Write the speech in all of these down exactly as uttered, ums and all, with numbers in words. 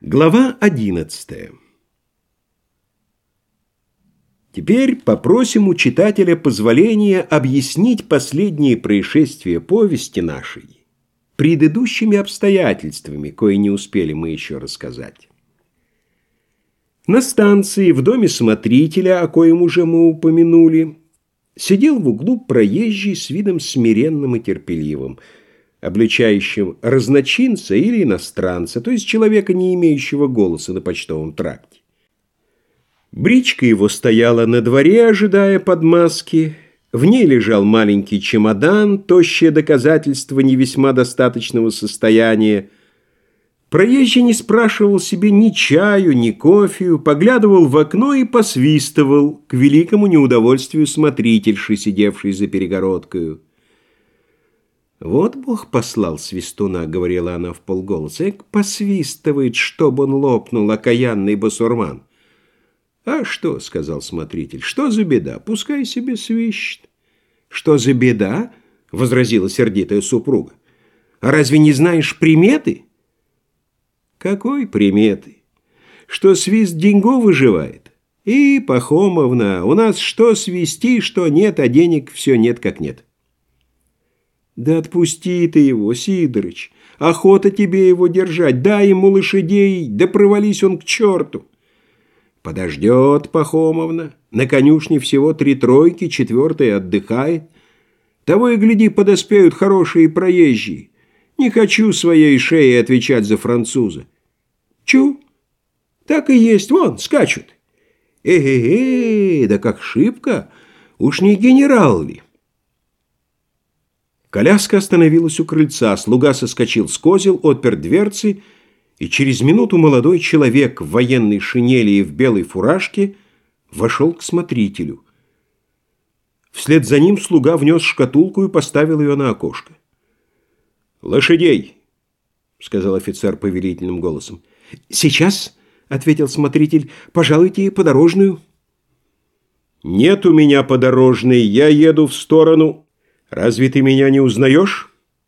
Глава одиннадцатая. Теперь попросим у читателя позволения объяснить последние происшествия повести нашей предыдущими обстоятельствами, кои не успели мы еще рассказать. На станции в доме смотрителя, о коем уже мы упомянули, сидел в углу проезжий с видом смиренным и терпеливым, обличающим разночинца или иностранца, то есть человека, не имеющего голоса на почтовом тракте. Бричка его стояла на дворе, ожидая подмазки. В ней лежал маленький чемодан, тощее доказательство не весьма достаточного состояния. Проезжий не спрашивал себе ни чаю, ни кофею, поглядывал в окно и посвистывал, к великому неудовольствию смотрительши, сидевшей за перегородкою. «Вот Бог послал свистуна», — говорила она вполголоса, — «эк посвистывает, чтоб он лопнул, окаянный басурман». «А что?» — сказал смотритель. «Что за беда? Пускай себе свищет». «Что за беда?» — возразила сердитая супруга. «А разве не знаешь приметы?» «Какой приметы? Что свист деньгов выживает? И, Пахомовна, у нас что свисти, что нет, а денег все нет как нет». «Да отпусти ты его, Сидорыч, охота тебе его держать, дай ему лошадей, да провались он к черту». «Подождет, Пахомовна, на конюшне всего три тройки, четвертая отдыхает. Того и гляди, подоспеют хорошие проезжие. Не хочу своей шеей отвечать за француза». «Чу, так и есть, вон, скачут». «Э-э-э, да как шибко, уж не генерал ли?» Коляска остановилась у крыльца, слуга соскочил с козел, отпер дверцы, и через минуту молодой человек в военной шинели и в белой фуражке вошел к смотрителю. Вслед за ним слуга внес шкатулку и поставил ее на окошко. «Лошадей!» — сказал офицер повелительным голосом. «Сейчас!» — ответил смотритель. «Пожалуйте подорожную». «Нет у меня подорожной, я еду в сторону. Разве ты меня не узнаешь?»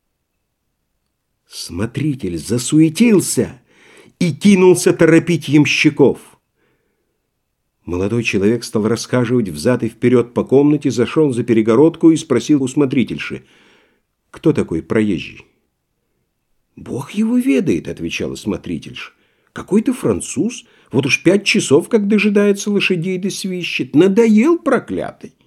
Смотритель засуетился и кинулся торопить ямщиков. Молодой человек стал расхаживать взад и вперед по комнате, зашел за перегородку и спросил у смотрительши: «Кто такой проезжий?» «Бог его ведает», — отвечала смотрительша. «Какой-то француз, вот уж пять часов, как дожидается лошадей да свищет. Надоел проклятый.